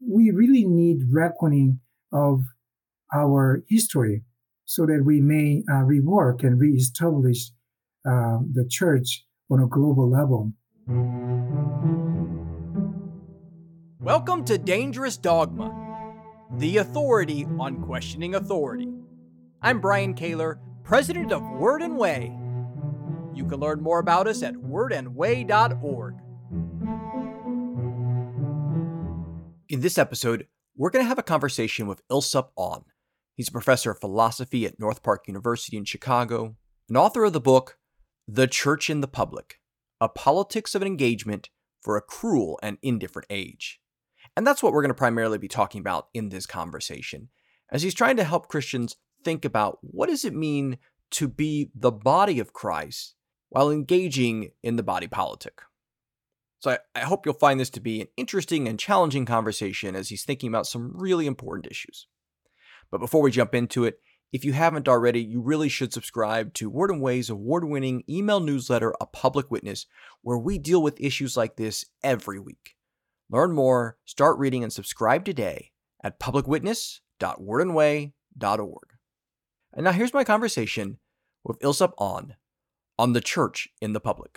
we really need reckoning of our history so that we may rework and reestablish the church on a global level. Welcome to Dangerous Dogma, the authority on questioning authority. I'm Brian Kaler, president of Word and Way. You can learn more about us at wordandway.org. In this episode, we're going to have a conversation with Ilsup On. He's a professor of philosophy at North Park University in Chicago, and author of the book, The Church in the Public, A Politics of Engagement for a Cruel and Indifferent Age. And that's what we're going to primarily be talking about in this conversation, as he's trying to help Christians think about what does it mean to be the body of Christ while engaging in the body politic. So I hope you'll find this to be an interesting and challenging conversation as he's thinking about some really important issues. But before we jump into it, if you haven't already, you really should subscribe to Word and Way's award-winning email newsletter, A Public Witness, where we deal with issues like this every week. Learn more, start reading, and subscribe today at publicwitness.wordandway.org. And now here's my conversation with Ilsup On the church in the public.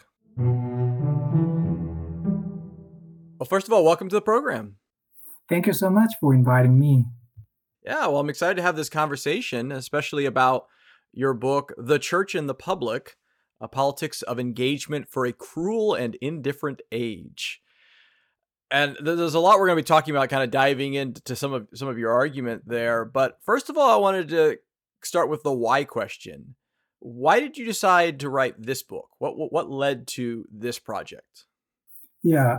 Well, first of all, welcome to the program. Thank you so much for inviting me. Yeah, well, I'm excited to have this conversation, especially about your book, The Church in the Public, A Politics of Engagement for a Cruel and Indifferent Age. And there's a lot we're going to be talking about, kind of diving into some of your argument there. But first of all, I wanted to start with the why question. Why did you decide to write this book? What led to this project? Yeah,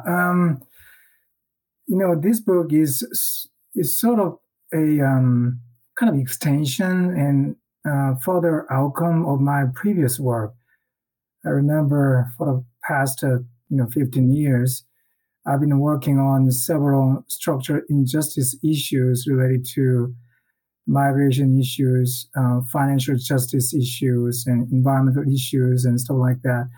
this book is sort of a kind of extension and further outcome of my previous work. I remember for the past 15 years, I've been working on several structural injustice issues related to migration issues, financial justice issues, and environmental issues, and stuff like that.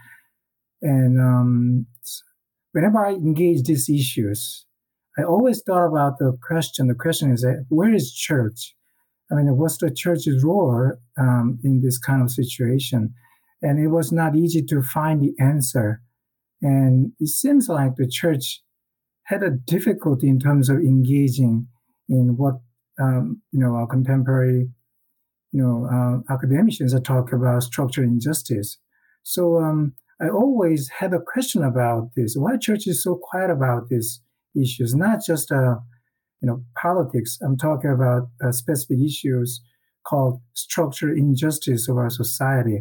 And whenever I engage these issues, I always thought about the question. The question is, where is church? I mean, what's the church's role in this kind of situation? And it was not easy to find the answer. And it seems like the church had a difficulty in terms of engaging in what our contemporary academicians are talking about structural injustice. So I always had a question about this. Why church is so quiet about these issues? Not just politics. I'm talking about specific issues called structural injustice of our society.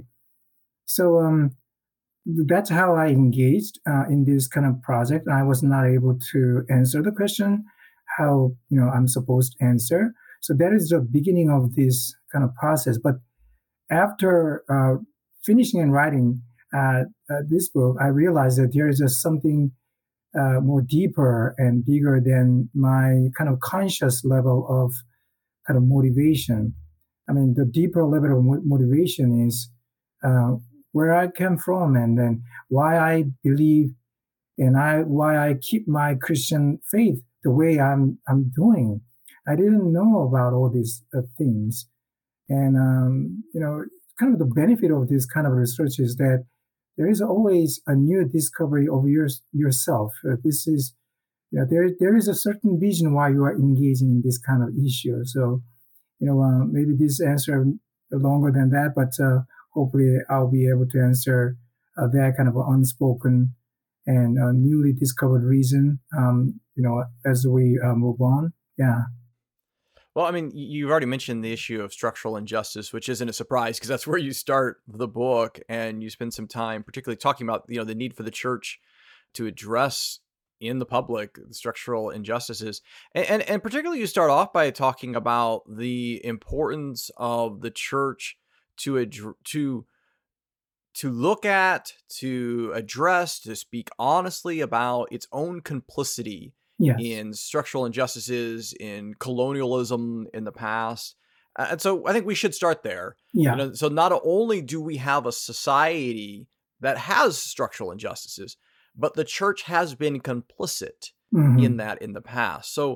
So that's how I engaged in this kind of project. I was not able to answer the question how I'm supposed to answer. So that is the beginning of this kind of process. But after finishing and writing this book, I realized that there is something more deeper and bigger than my kind of conscious level of kind of motivation. I mean, the deeper level of motivation is where I came from, and then why I believe and why I keep my Christian faith the way I'm doing. I didn't know about all these things, and kind of the benefit of this kind of research is that there is always a new discovery of yourself. This is there is a certain reason why you are engaging in this kind of issue. So maybe this answer longer than that, but hopefully I'll be able to answer that kind of unspoken and newly discovered reason, as we move on. Yeah. Well, I mean, you've already mentioned the issue of structural injustice, which isn't a surprise because that's where you start the book, and you spend some time particularly talking about, the need for the church to address in the public the structural injustices. And particularly you start off by talking about the importance of the church to look at, to address, to speak honestly about its own complicity in structural injustices, in colonialism in the past. And so I think we should start there. Yeah. So not only do we have a society that has structural injustices, but the church has been complicit in that in the past. So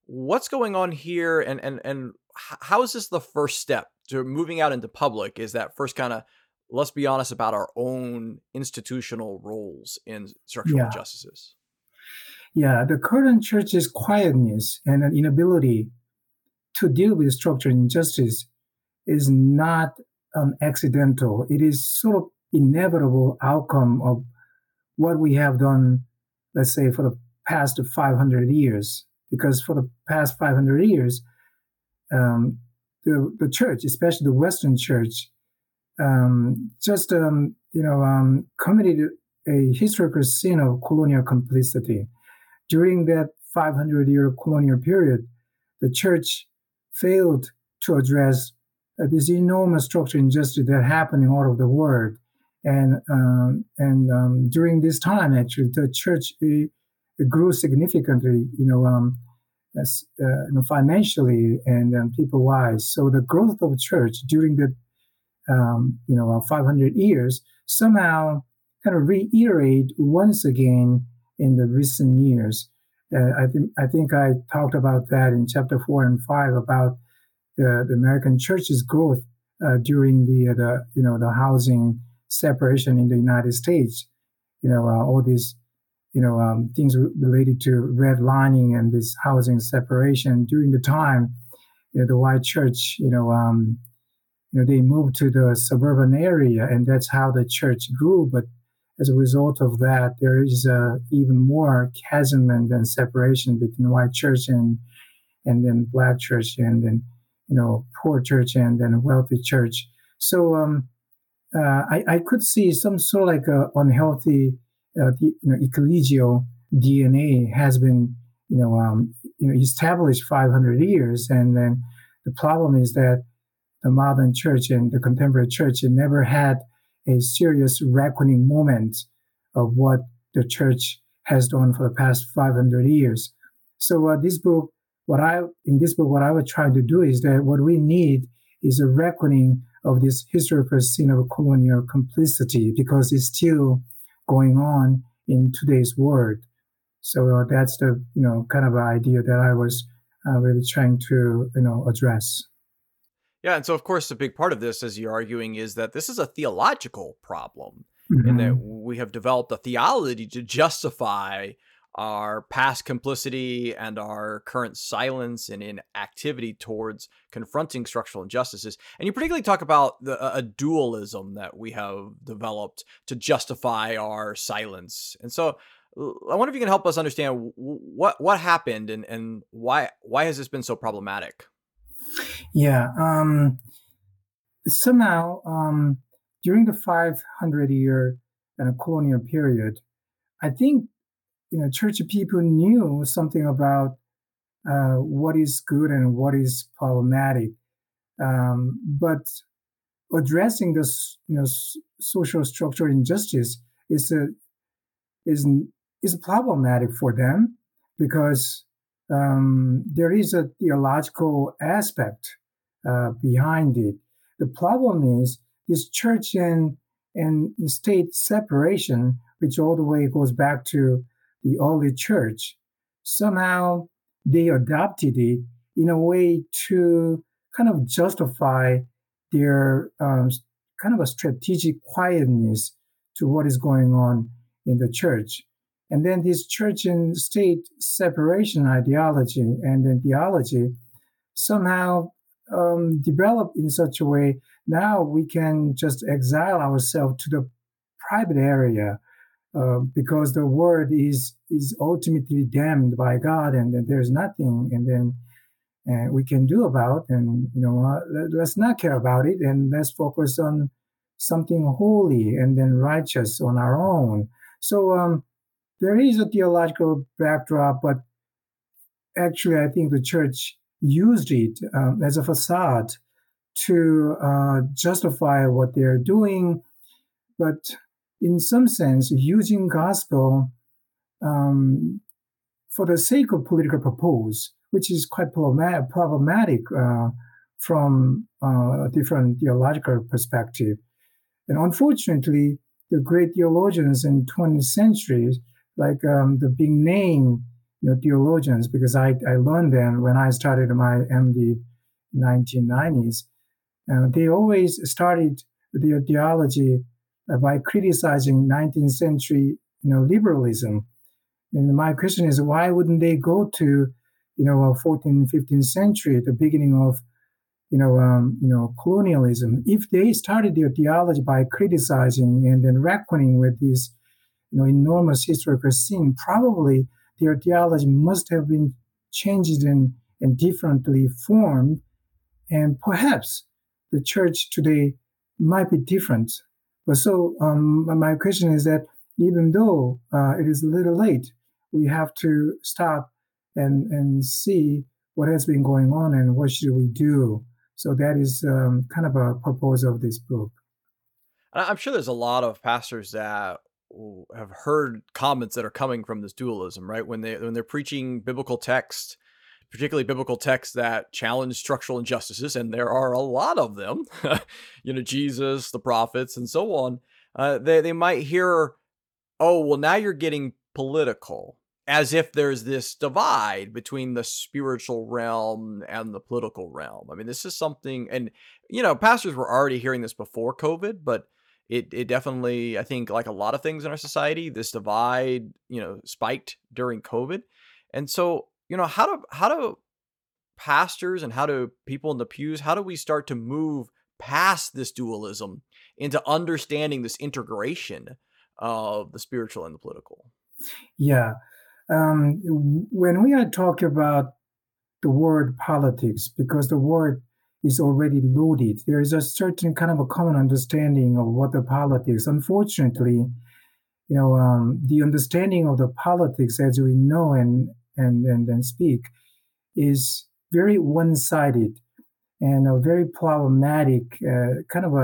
what's going on here, and how is this the first step to moving out into public? Is that first kind of, let's be honest about our own institutional roles in structural Yeah. injustices? Yeah. The current church's quietness and an inability to deal with structural injustice is not accidental. It is sort of inevitable outcome of what we have done, let's say, for the past 500 years. Because for the past 500 years, the church, especially the Western church, just committed a historical sin of colonial complicity. During that 500-year colonial period, the church failed to address this enormous structural injustice that happening all over the world. And during this time, actually, the church it grew significantly, financially and people-wise. So the growth of the church during the 500 years somehow kind of reiterate once again in the recent years. I think I talked about that in chapter 4 and 5 about the American church's growth during the housing separation in the United States. All these things related to redlining and this housing separation during the time. The white church, they moved to the suburban area, and that's how the church grew. But as a result of that, there is even more chasm and separation between white church and then black church, and then poor church and then wealthy church. So I could see some sort of like a unhealthy, ecclesial DNA has been established 500 years, and then the problem is that the modern church and the contemporary church never had a serious reckoning moment of what the church has done for the past 500 years. So in this book, what I was trying to do is that what we need is a reckoning of this historical sin of colonial complicity, because it's still going on in today's world. So that's the kind of idea that I was really trying to address. Yeah, and so of course a big part of this, as you're arguing, is that this is a theological problem, Mm-hmm. in that we have developed a theology to justify our past complicity and our current silence and inactivity towards confronting structural injustices. And you particularly talk about a dualism that we have developed to justify our silence. And so I wonder if you can help us understand what happened and why has this been so problematic? Yeah. Somehow, during the 500-year colonial period, I think church people knew something about what is good and what is problematic, but addressing this social structural injustice is problematic for them, because there is a theological aspect behind it. The problem is this church and state separation, which all the way goes back to the early church. Somehow they adopted it in a way to kind of justify their kind of a strategic quietness to what is going on in the church. And then this church and state separation ideology and then theology somehow developed in such a way. Now we can just exile ourselves to the private area because the word is ultimately damned by God, and then there's nothing, and then we can do about. And let's not care about it, and let's focus on something holy and then righteous on our own. So there is a theological backdrop, but actually, I think the church used it as a facade to justify what they're doing, but in some sense, using gospel for the sake of political purpose, which is quite problematic from a different theological perspective. And unfortunately, the great theologians in 20th century, like the big name theologians, because I learned them when I started my MD 1990s. They always started their theology by criticizing 19th century, liberalism. And my question is, why wouldn't they go to, 14th, 15th century, at the beginning of, colonialism? If they started their theology by criticizing and then reckoning with this, enormous historical scene, probably their theology must have been changed and differently formed. And perhaps the church today might be different. But so my question is that even though it is a little late, we have to stop and see what has been going on and what should we do. So that is kind of a purpose of this book. I'm sure there's a lot of pastors that have heard comments that are coming from this dualism, right? When they're preaching biblical text, particularly biblical texts that challenge structural injustices, and there are a lot of them, Jesus, the prophets, and so on. They might hear, "Oh, well, now you're getting political," as if there's this divide between the spiritual realm and the political realm. I mean, this is something, and pastors were already hearing this before COVID, but it definitely, I think, like a lot of things in our society, this divide, spiked during COVID. And so, how do pastors and how do people in the pews, how do we start to move past this dualism into understanding this integration of the spiritual and the political? Yeah. When we are talking about the word politics, because the word is already loaded, there is a certain kind of a common understanding of what the politics. Unfortunately, the understanding of the politics as we know and speak is very one-sided and a very problematic kind of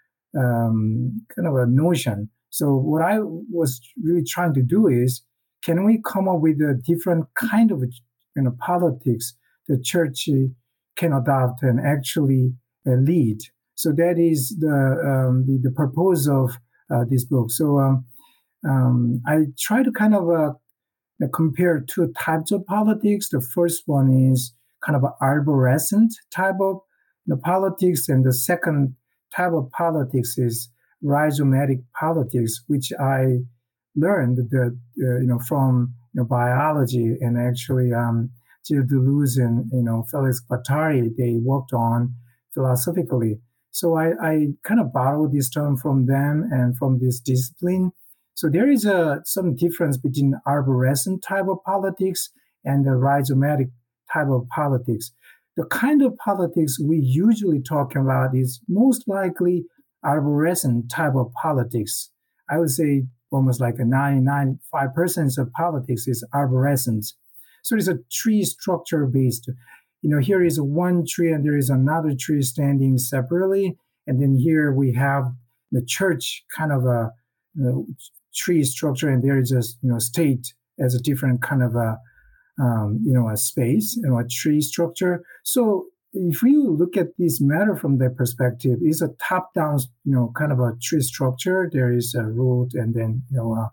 a notion. So what I was really trying to do is, can we come up with a different kind of politics the church can adopt and actually lead? So that is the purpose of this book. So I try to kind of compare two types of politics. The first one is kind of an arborescent type of politics, and the second type of politics is rhizomatic politics, which I learned that from biology, and actually Gilles Deleuze and Felix Guattari, they worked on philosophically. So I kind of borrowed this term from them and from this discipline. So there is some difference between arborescent type of politics and the rhizomatic type of politics. The kind of politics we usually talk about is most likely arborescent type of politics. I would say almost like a 99.5% of politics is arborescent. So it's a tree structure based. Here is one tree and there is another tree standing separately. And then here we have the church kind of a tree structure, and there is a state as a different kind of a space, a tree structure. So if you look at this matter from that perspective, it's a top-down, kind of a tree structure. There is a root, and then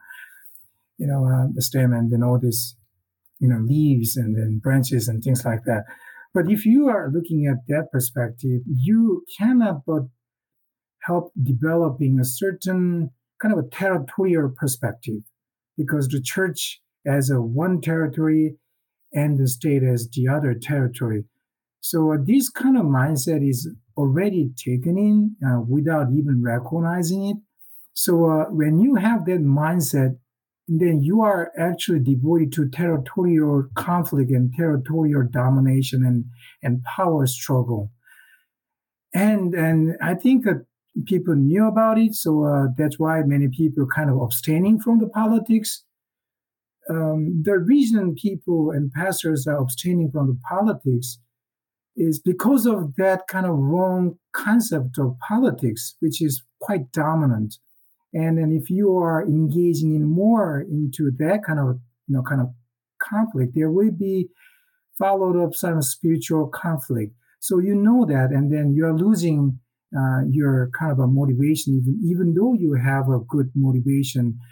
the stem, and then all these leaves, and then branches and things like that. But if you are looking at that perspective, you cannot but help developing a certain kind of a territorial perspective, because the church as a one territory and the state as the other territory. So this kind of mindset is already taken in without even recognizing it. So when you have that mindset, then you are actually devoted to territorial conflict and territorial domination and power struggle. And I think people knew about it, so that's why many people are kind of abstaining from the politics. The reason people and pastors are abstaining from the politics is because of that kind of wrong concept of politics, which is quite dominant. And then if you are engaging in more into that kind of conflict, there will be followed up some spiritual conflict. So you know that, and then you're losing your kind of a motivation, even though you have a good motivation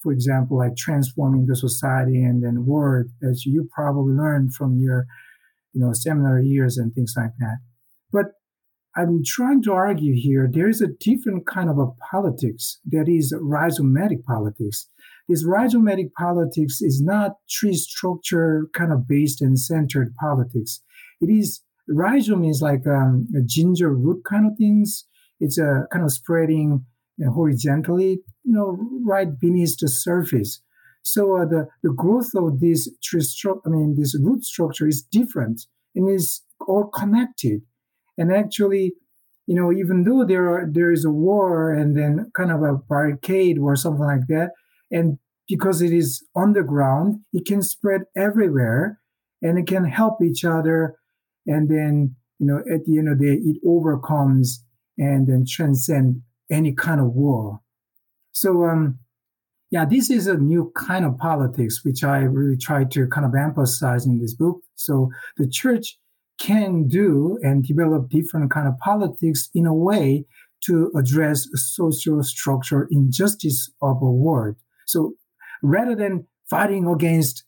for example, like transforming the society and then world, as you probably learned from your, seminary years and things like that. But I'm trying to argue here, there is a different kind of a politics that is rhizomatic politics. This rhizomatic politics is not tree structure kind of based and centered politics. It is, rhizome is like a ginger root kind of things. It's a kind of spreading horizontally, right beneath the surface. So the growth of this this root structure is different and is all connected. And actually, even though there is a war and then kind of a barricade or something like that, and because it is underground, it can spread everywhere and it can help each other. And then, at the end of the day, it overcomes and then transcend any kind of war. So, this is a new kind of politics, which I really try to kind of emphasize in this book. So the church can do and develop different kind of politics in a way to address social structural injustice of a world. So rather than fighting against,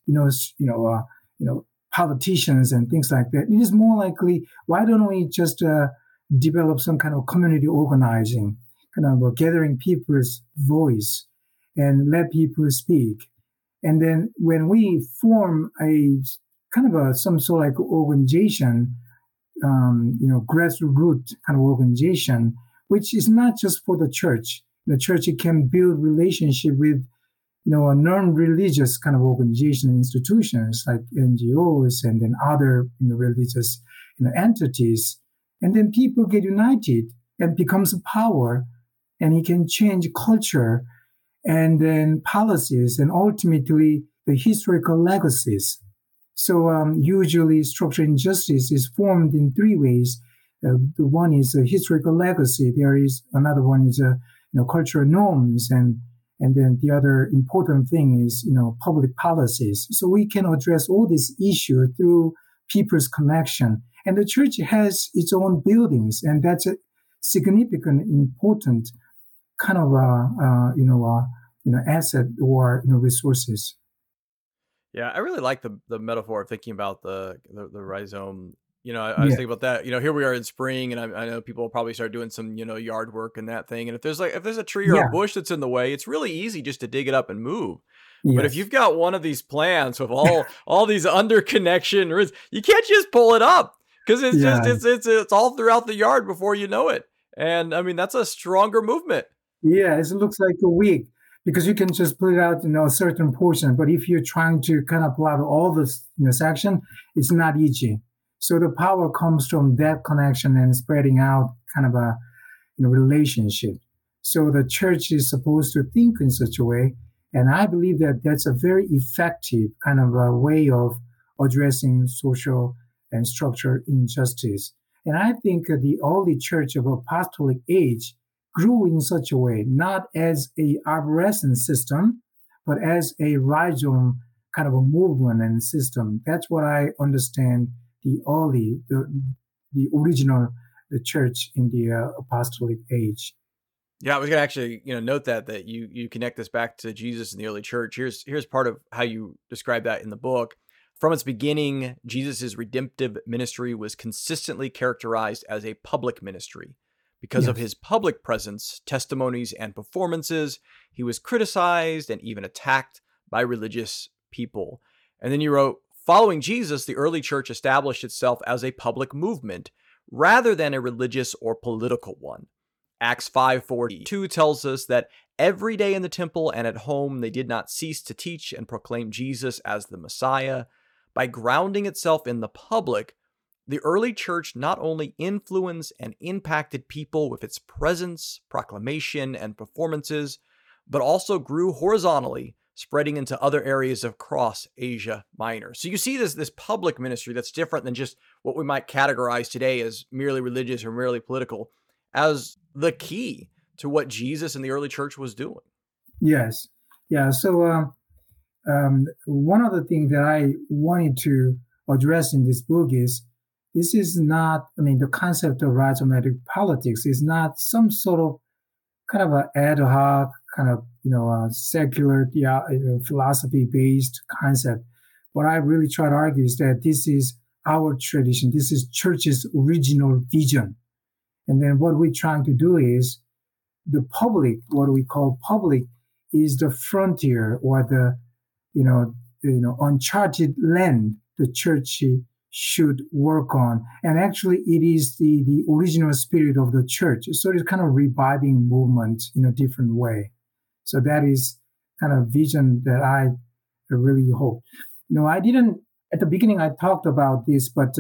politicians and things like that, it is more likely, why don't we just develop some kind of community organizing, kind of gathering people's voice and let people speak. And then when we form a kind of some sort of like organization, grassroots kind of organization, which is not just for the church. The church, it can build relationship with, a non-religious kind of organization institutions like NGOs and then other, religious, entities. And then people get united and becomes a power, and it can change culture and then policies and ultimately the historical legacies. So usually structural injustice is formed in three ways. The one is a historical legacy. There is another one is cultural norms, and then the other important thing is public policies. So we can address all these issues through people's connection. And the church has its own buildings, and that's a significant, important kind of asset or resources. Yeah, I really like the metaphor of thinking about the rhizome. I was thinking about that. Here we are in spring, and I know people will probably start doing some yard work and that thing. And if there's a tree or a bush that's in the way, it's really easy just to dig it up and move. Yes. But if you've got one of these plants with all these underconnection roots, you can't just pull it up because it's all throughout the yard before you know it. And I mean, that's a stronger movement. Yeah, it looks like a wig, because you can just put it out, a certain portion. But if you're trying to kind of pull out all this section, it's not easy. So the power comes from that connection and spreading out kind of a relationship. So the church is supposed to think in such a way. And I believe that that's a very effective kind of a way of addressing social and structural injustice. And I think the early church of apostolic age grew in such a way, not as a arborescent system, but as a rhizome kind of a movement and system. That's what I understand the original church in the apostolic age. Yeah, I was gonna actually, note that you connect this back to Jesus in the early church. Here's part of how you describe that in the book. From its beginning, Jesus' redemptive ministry was consistently characterized as a public ministry. Because of his public presence, testimonies, and performances, he was criticized and even attacked by religious people. And then you wrote, following Jesus, the early church established itself as a public movement rather than a religious or political one. Acts 5:42 tells us that every day in the temple and at home, they did not cease to teach and proclaim Jesus as the Messiah. By grounding itself in the public, the early church not only influenced and impacted people with its presence, proclamation, and performances, but also grew horizontally, spreading into other areas across Asia Minor. So you see this public ministry that's different than just what we might categorize today as merely religious or merely political, as the key to what Jesus and the early church was doing. Yes. Yeah. So one of the things that I wanted to address in this book is, this is not, the concept of rhizomatic politics is not some sort of kind of an ad hoc kind of, secular philosophy-based concept. What I really try to argue is that this is our tradition. This is church's original vision. And then what we're trying to do is the public, what we call public, is the frontier or the, uncharted land the church should work on. And actually, it is the original spirit of the church. So it's kind of reviving movement in a different way. So that is kind of vision that I really hope. I didn't, at the beginning, I talked about this, but,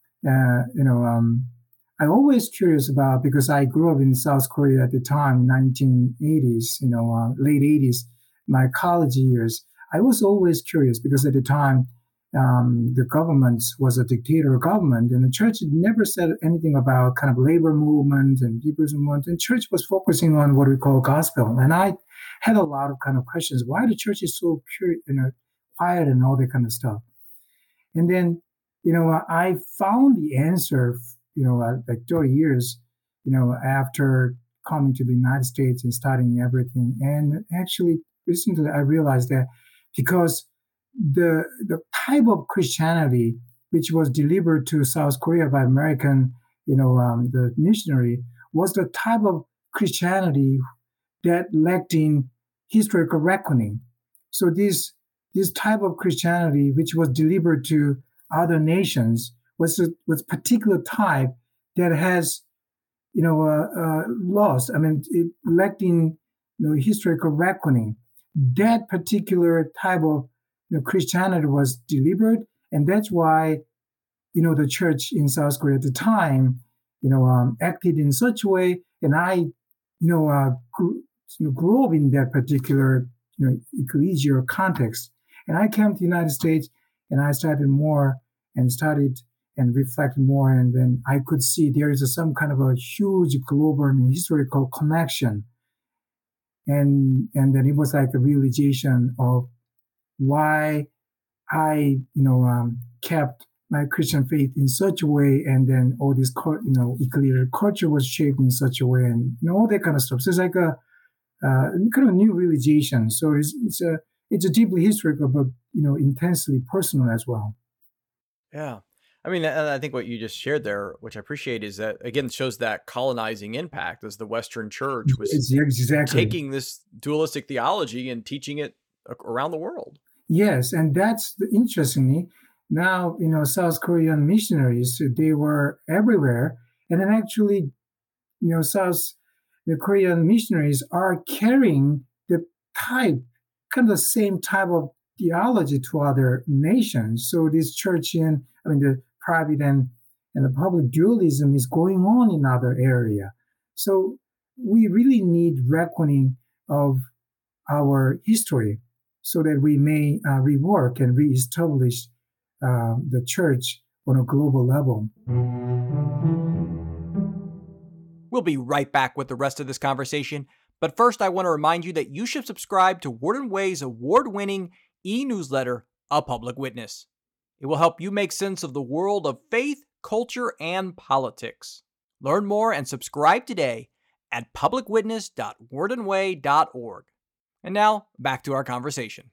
I'm always curious about, because I grew up in South Korea at the time, 1980s, late 80s, my college years. I was always curious because at the time, the government was a dictator government, and the church never said anything about kind of labor movement and people's movement. And church was focusing on what we call gospel. And I had a lot of kind of questions. Why the church is so quiet and all that kind of stuff. And then, I found the answer, like 30 years, after coming to the United States and studying everything. And actually, recently, I realized that because the type of Christianity which was delivered to South Korea by American, the missionary, was the type of Christianity that lacked in historical reckoning. So this type of Christianity, which was delivered to other nations, was particular type that has, lost. I mean, it lacked in historical reckoning. That particular type of Christianity was delivered, and that's why the church in South Korea at the time acted in such a way. And I grew up in that particular ecclesial context. And I came to the United States, and I studied more and studied and reflected more, and then I could see there is some kind of a huge global and historical connection. And then it was like a realization of why I, kept my Christian faith in such a way, and then all this, ecclesial culture was shaped in such a way, and all that kind of stuff. So it's like a kind of new realization. So it's a deeply historical, but intensely personal as well. Yeah. I mean, and I think what you just shared there, which I appreciate, is that, again, shows that colonizing impact as the Western church was taking this dualistic theology and teaching it around the world. Yes, and that's interestingly, now, South Korean missionaries, they were everywhere. And then actually, the Korean missionaries are carrying the kind of the same type of theology to other nations. So this church the private and the public dualism is going on in other area. So we really need reckoning of our history so that we may rework and reestablish the church on a global level. We'll be right back with the rest of this conversation. But first, I want to remind you that you should subscribe to Word and Way's award-winning e-newsletter, A Public Witness. It will help you make sense of the world of faith, culture, and politics. Learn more and subscribe today at publicwitness.wordandway.org. And now, back to our conversation.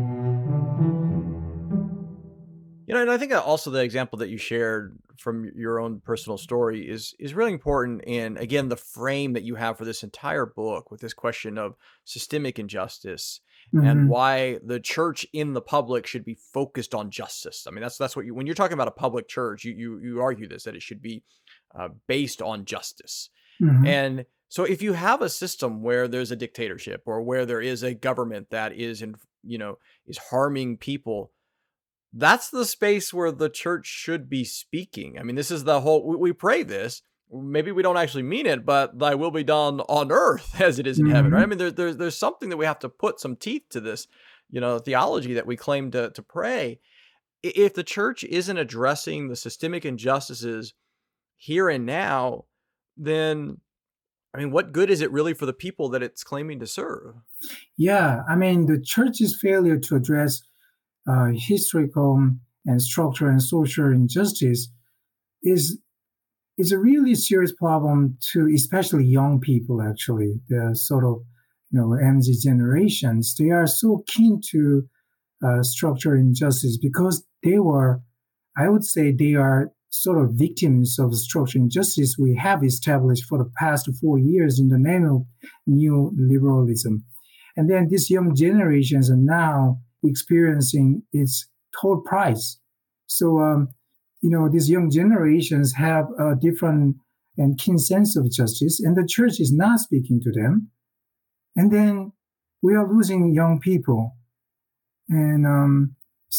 And I think also the example that you shared from your own personal story is really important in, again, the frame that you have for this entire book with this question of systemic injustice and why the church in the public should be focused on justice. I mean, that's what when you're talking about a public church, you argue this, that it should be based on justice. And so if you have a system where there's a dictatorship or where there is a government that is harming people, that's the space where the church should be speaking. I mean, this is the whole, we pray this, maybe we don't actually mean it, but thy will be done on earth as it is in heaven, right? I mean, there's something that we have to put some teeth to this, theology that we claim to pray. If the church isn't addressing the systemic injustices here and now, then, I mean, what good is it really for the people that it's claiming to serve? Yeah, I mean, the church's failure to address historical and structural and social injustice is a really serious problem to especially young people, actually. The sort of, MZ generations, they are so keen to structural injustice because I would say they are sort of victims of structural injustice we have established for the past 4 years in the name of new liberalism. And then these young generations are now experiencing its toll price. So, these young generations have a different and keen sense of justice, and the church is not speaking to them. And then we are losing young people. And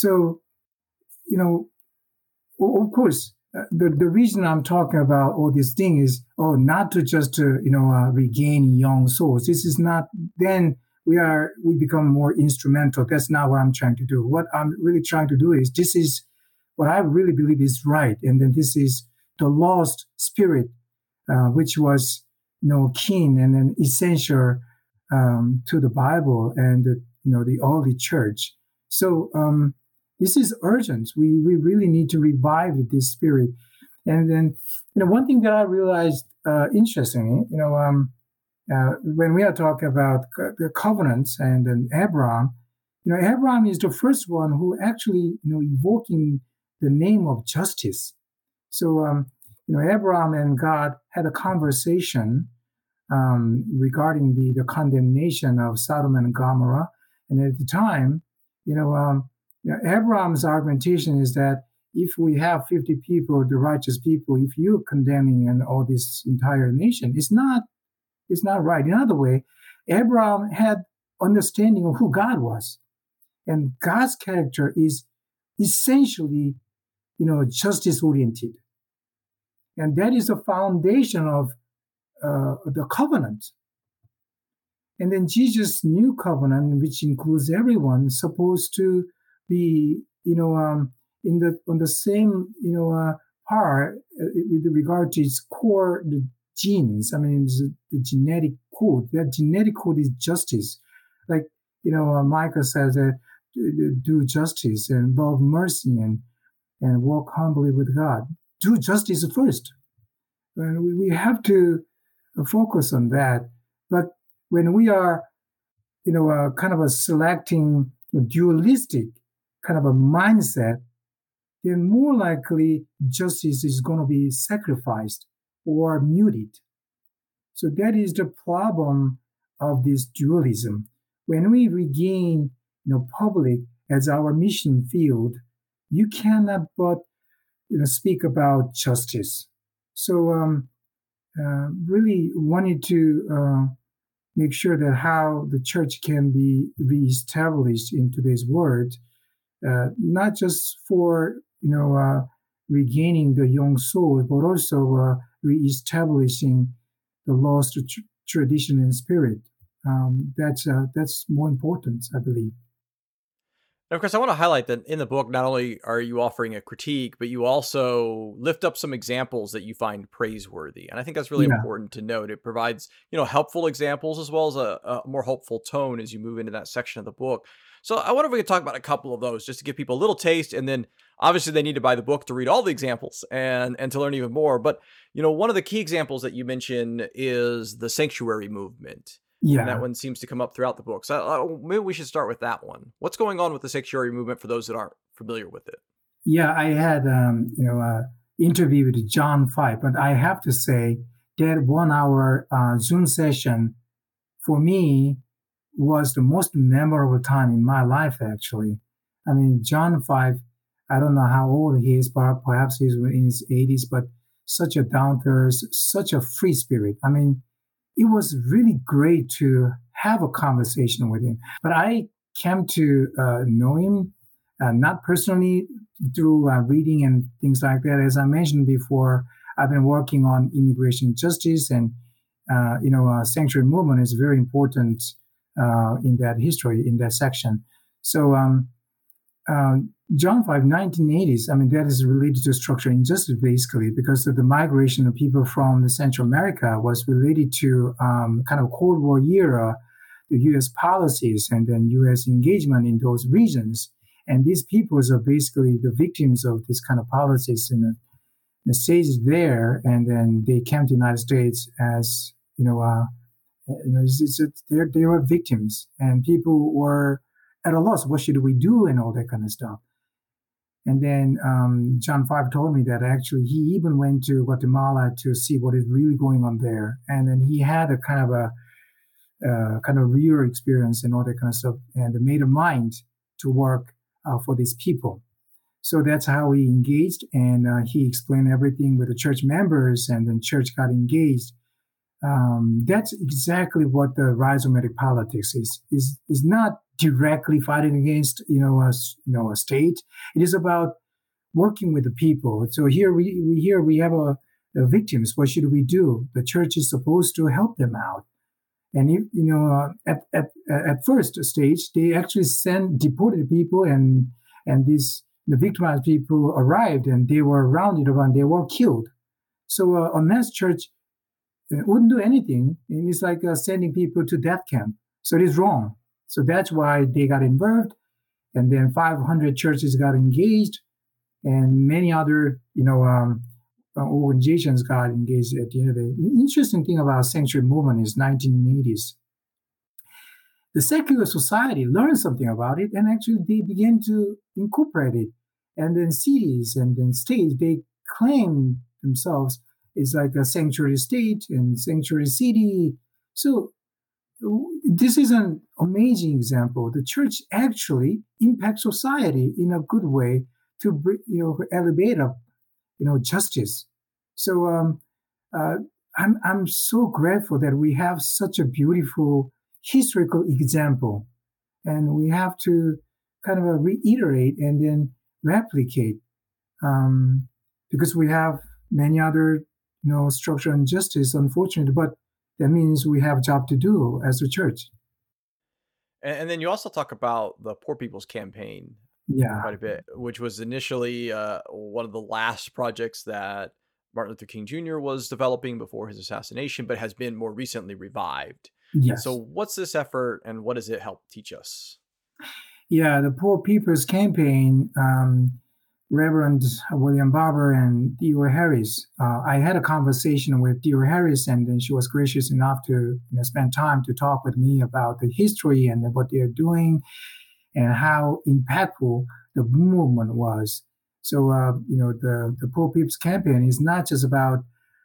of course, the reason I'm talking about all these things is, not to just, regain young souls. This is not, then we become more instrumental. That's not what I'm trying to do. What I'm really trying to do is, this is what I really believe is right. And then this is the lost spirit, which was, keen and then essential to the Bible and, the early church. So this is urgent. We really need to revive this spirit. And then, one thing that I realized, interestingly, when we are talking about the covenants and then Abraham, Abraham is the first one who actually, evoking the name of justice. So, Abraham and God had a conversation regarding the condemnation of Sodom and Gomorrah. And at the time, Abraham's argumentation is that if we have 50 people, the righteous people, if you're condemning and all this entire nation, it's not right. In other way, Abraham had understanding of who God was. And God's character is essentially, justice-oriented. And that is the foundation of the covenant. And then Jesus' new covenant, which includes everyone, is supposed to be, on the same, part with regard to its core, the genes. I mean, the genetic code. That genetic code is justice. Like, Micah says that do justice and love mercy and walk humbly with God. Do justice first. And we have to focus on that. But when we are, kind of selecting a dualistic kind of a mindset, then more likely justice is going to be sacrificed or muted. So that is the problem of this dualism. When we regain, public as our mission field, you cannot but, speak about justice. So, really wanted to make sure that how the church can be reestablished in today's world, not just for, regaining the young soul, but also reestablishing the lost tradition and spirit. That's more important, I believe. Now, of course, I want to highlight that in the book, not only are you offering a critique, but you also lift up some examples that you find praiseworthy. And I think that's really important to note. It provides, helpful examples as well as a more hopeful tone as you move into that section of the book. So I wonder if we could talk about a couple of those just to give people a little taste. And then obviously they need to buy the book to read all the examples and to learn even more. But, one of the key examples that you mention is the sanctuary movement. Yeah. And that one seems to come up throughout the book. So maybe we should start with that one. What's going on with the sanctuary movement for those that aren't familiar with it? Yeah, I had, interview with John Five, but I have to say that 1 hour Zoom session for me was the most memorable time in my life, actually. I mean, John Five, I don't know how old he is, but perhaps he's in his 80s, but such a down-to-earth, such a free spirit. I mean, it was really great to have a conversation with him. But I came to know him, not personally through reading and things like that. As I mentioned before, I've been working on immigration justice, and sanctuary movement is very important in that history, in that section. So John 5, 1980s, I mean, that is related to structural injustice, basically, because of the migration of people from Central America was related to kind of Cold War era, the U.S. policies and then U.S. engagement in those regions. And these peoples are basically the victims of this kind of policies and the stages there. And then they came to the United States as, They were victims, and people were at a loss. What should we do, and all that kind of stuff. And then John 5 told me that actually he even went to Guatemala to see what is really going on there, and then he had a kind of real experience and all that kind of stuff, and made a mind to work for these people. So that's how he engaged, and he explained everything with the church members, and then church got engaged. That's exactly what the rhizomatic politics is not directly fighting against a state. It is about working with the people. So here we have a victims. What should we do? The church is supposed to help them out. And if, at first stage, they actually deported people, and the victimized people arrived, and they were rounded up and they were killed. So unless church wouldn't do anything, it's like sending people to death camp. So it is wrong. So that's why they got involved, and then 500 churches got engaged, and many other organizations got engaged at the end of the day. The interesting thing about sanctuary movement is 1980s. The secular society learned something about it, and actually they began to incorporate it. And then cities and then states, they claim themselves as like a sanctuary state and sanctuary city. So this is an amazing example. The church actually impacts society in a good way to elevate up justice. So I'm so grateful that we have such a beautiful historical example, and we have to kind of reiterate and then replicate, because we have many other structural injustice, unfortunately, but that means we have a job to do as a church. And then you also talk about the Poor People's Campaign quite a bit, which was initially one of the last projects that Martin Luther King Jr. was developing before his assassination, but has been more recently revived. Yes. So what's this effort, and what does it help teach us? Yeah, the Poor People's Campaign, Reverend William Barber and D.O. Harris. I had a conversation with D.O. Harris, and then she was gracious enough to spend time to talk with me about the history and what they're doing and how impactful the movement was. So, the Poor People's Campaign is not just about,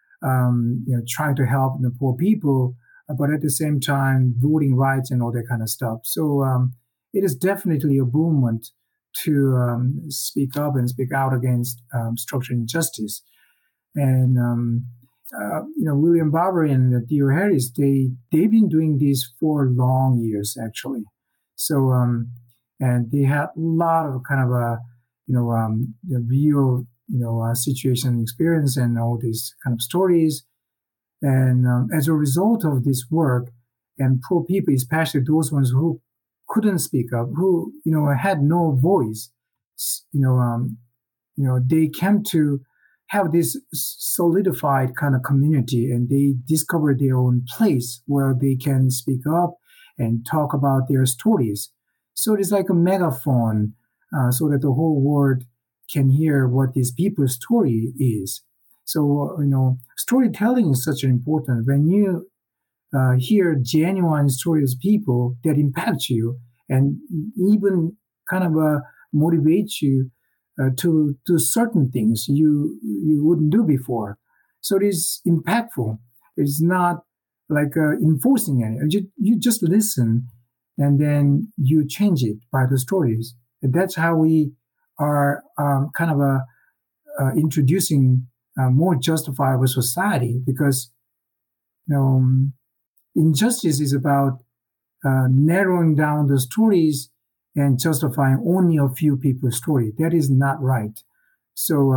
trying to help the poor people, but at the same time, voting rights and all that kind of stuff. So it is definitely a movement to speak up and speak out against structural injustice. And, William Barber and D.O. Harris, they've been doing this for long years, actually. So, and they had a lot of kind of the real, situation experience and all these kind of stories. And as a result of this work, and poor people, especially those ones who couldn't speak up, who had no voice, they came to have this solidified kind of community, and they discovered their own place where they can speak up and talk about their stories. So it's like a megaphone, so that the whole world can hear what these people's story is. So, storytelling is such an important. When you hear genuine stories of people that impact you and even kind of motivate you to do certain things you wouldn't do before. So it is impactful. It's not like enforcing it. You just listen, and then you change it by the stories. And that's how we are kind of introducing a more justifiable society, because injustice is about narrowing down the stories and justifying only a few people's story. That is not right. So,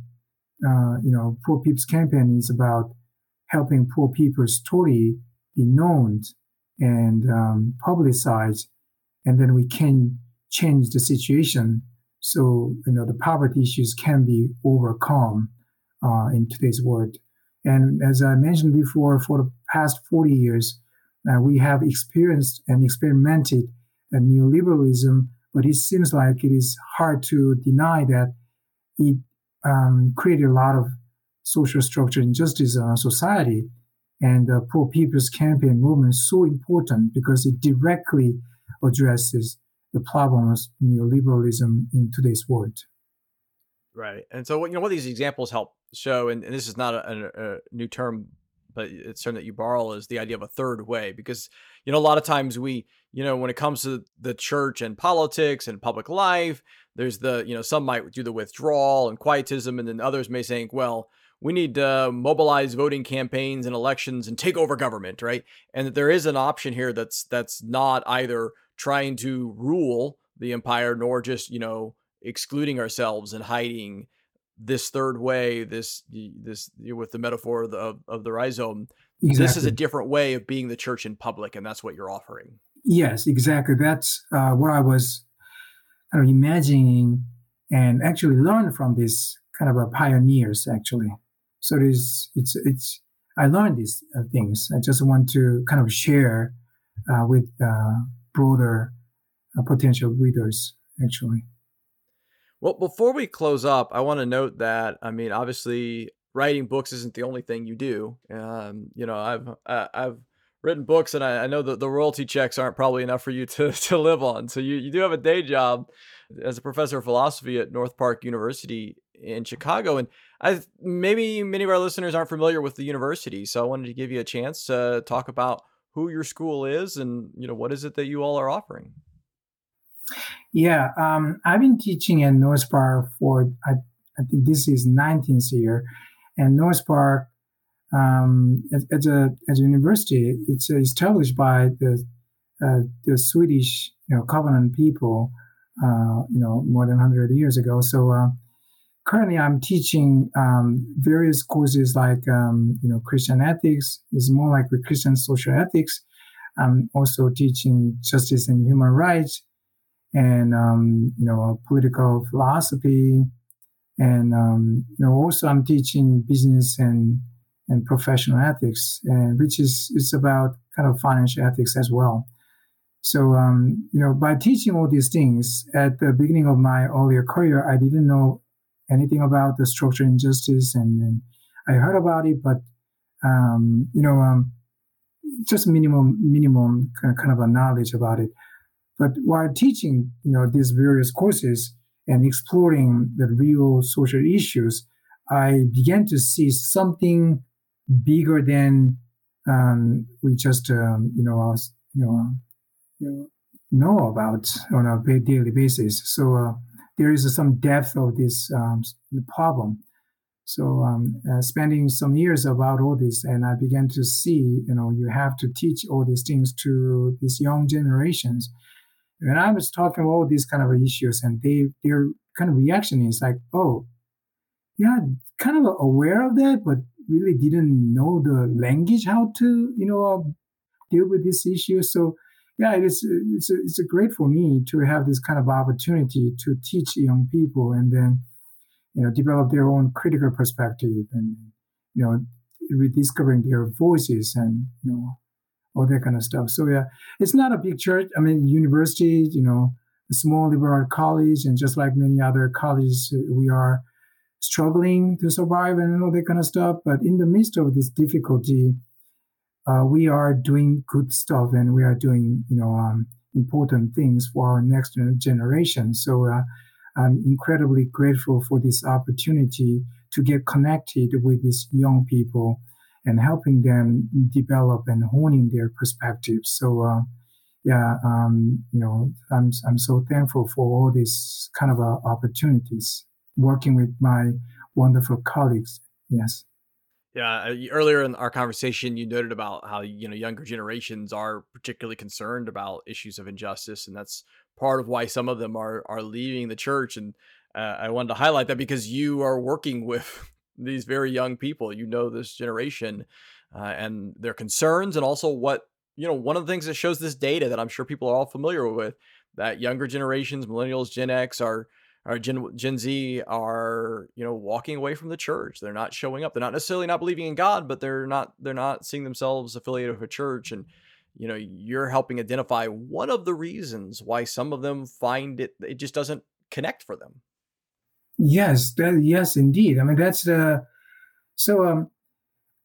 Poor People's Campaign is about helping poor people's story be known and publicized, and then we can change the situation so the poverty issues can be overcome in today's world. And as I mentioned before, for the past 40 years, we have experienced and experimented neoliberalism, but it seems like it is hard to deny that it created a lot of social structure injustice in our society. and the Poor People's Campaign movement is so important because it directly addresses the problems of neoliberalism in today's world. Right. And so, what these examples help show, and this is not a new term, but it's something that you borrow, is the idea of a third way. Because, a lot of times we, when it comes to the church and politics and public life, there's some might do the withdrawal and quietism, and then others may think, well, we need to mobilize voting campaigns and elections and take over government, right? And that there is an option here that's not either trying to rule the empire nor just, excluding ourselves and hiding. This third way, this with the metaphor of the rhizome, Exactly. This is a different way of being the church in public, and that's what you're offering. Yes, exactly. That's what I was kind of imagining and actually learned from these kind of pioneers, actually. So I learned these things. I just want to kind of share with broader potential readers, actually. Well, before we close up, I want to note that, obviously, writing books isn't the only thing you do. I've written books, and I know that the royalty checks aren't probably enough for you to live on. So you do have a day job as a professor of philosophy at North Park University in Chicago. And maybe many of our listeners aren't familiar with the university, so I wanted to give you a chance to talk about who your school is and what is it that you all are offering. Yeah, I've been teaching at North Park for I think this is 19th year, and North Park as a university, it's established by the Swedish Covenant people more than 100 years ago. So currently, I'm teaching various courses like Christian ethics. Is more like the Christian social ethics. I'm also teaching justice and human rights, and political philosophy, and also I'm teaching business and professional ethics, and which is about kind of financial ethics as well. So by teaching all these things at the beginning of my earlier career, I didn't know anything about the structural injustice, and I heard about it, but just minimum kind of a knowledge about it. But while teaching, these various courses and exploring the real social issues, I began to see something bigger than we just know about on a daily basis. So there is some depth of this problem. So spending some years about all this, and I began to see, you have to teach all these things to these young generations. When I was talking about all these kind of issues, and their kind of reaction is like, oh, yeah, kind of aware of that, but really didn't know the language how to, deal with this issue. So, yeah, it's great for me to have this kind of opportunity to teach young people and then, develop their own critical perspective and, rediscovering their voices and, all that kind of stuff. So yeah, it's not a big church. University, a small liberal college, and just like many other colleges, we are struggling to survive and all that kind of stuff. But in the midst of this difficulty, we are doing good stuff, and we are doing, important things for our next generation. So I'm incredibly grateful for this opportunity to get connected with these young people and helping them develop and honing their perspectives. So, I'm so thankful for all these kind of opportunities working with my wonderful colleagues. Yes. Yeah. Earlier in our conversation, you noted about how, younger generations are particularly concerned about issues of injustice. And that's part of why some of them are leaving the church. And I wanted to highlight that because you are working with these very young people, this generation and their concerns, and also what, one of the things that shows this data that I'm sure people are all familiar with, that younger generations, millennials, Gen X Gen Z are, walking away from the church. They're not showing up. They're not necessarily not believing in God, but they're not seeing themselves affiliated with a church. And, you're helping identify one of the reasons why some of them find it just doesn't connect for them. Yes, yes, indeed. That's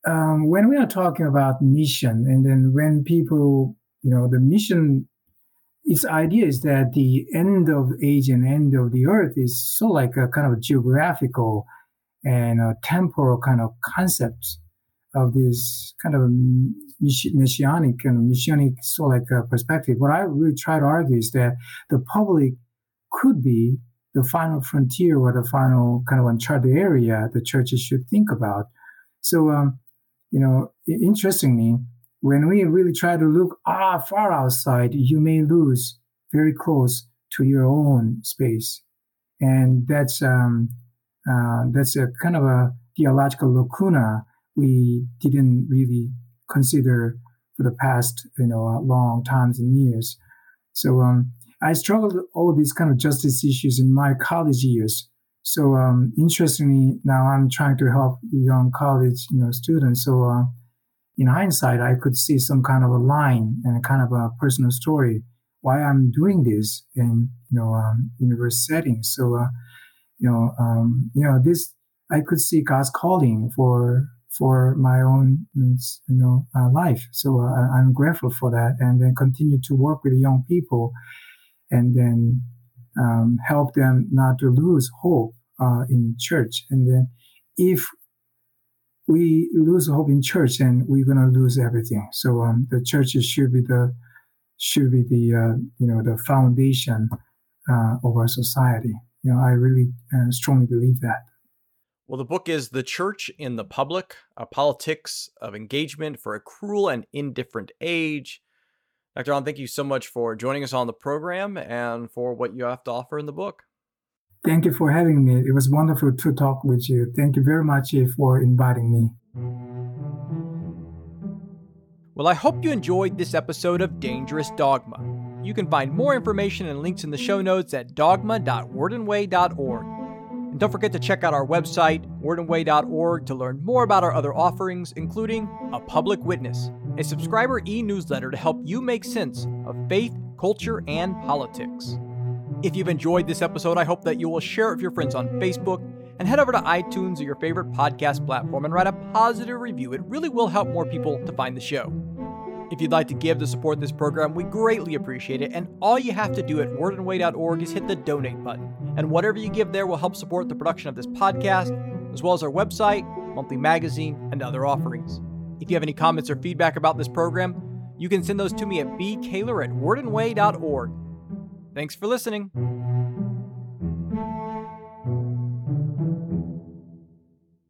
when we are talking about mission, and then when people, the mission, its idea is that the end of age and end of the earth is so like a kind of geographical and a temporal kind of concept of this kind of messianic so like a perspective. What I really try to argue is that the public could be the final frontier or the final kind of uncharted area the churches should think about. So, interestingly, when we really try to look far outside, you may lose very close to your own space, and that's a kind of a theological lacuna we didn't really consider for the past, long times and years. So I struggled with all these kind of justice issues in my college years. So interestingly, now I'm trying to help young college, students. So in hindsight, I could see some kind of a line and a kind of a personal story why I'm doing this in, university settings. So, this I could see God's calling for my own, life. So I'm grateful for that, and then continue to work with young people, and then help them not to lose hope in church. And then if we lose hope in church, then we're gonna lose everything. So the churches should be the the foundation of our society. I really strongly believe that. Well, the book is The Church in the Public, A Politics of Engagement for a Cruel and Indifferent Age. Dr. Ahn, thank you so much for joining us on the program and for what you have to offer in the book. Thank you for having me. It was wonderful to talk with you. Thank you very much for inviting me. Well, I hope you enjoyed this episode of Dangerous Dogma. You can find more information and links in the show notes at dogma.wordandway.org. And don't forget to check out our website, wordandway.org, to learn more about our other offerings, including A Public Witness, a subscriber e-newsletter to help you make sense of faith, culture, and politics. If you've enjoyed this episode, I hope that you will share it with your friends on Facebook and head over to iTunes or your favorite podcast platform and write a positive review. It really will help more people to find the show. If you'd like to give to support this program, we greatly appreciate it, and all you have to do at wordandway.org is hit the donate button, and whatever you give there will help support the production of this podcast, as well as our website, monthly magazine, and other offerings. If you have any comments or feedback about this program, you can send those to me at bkaler@wordandway.org. Thanks for listening.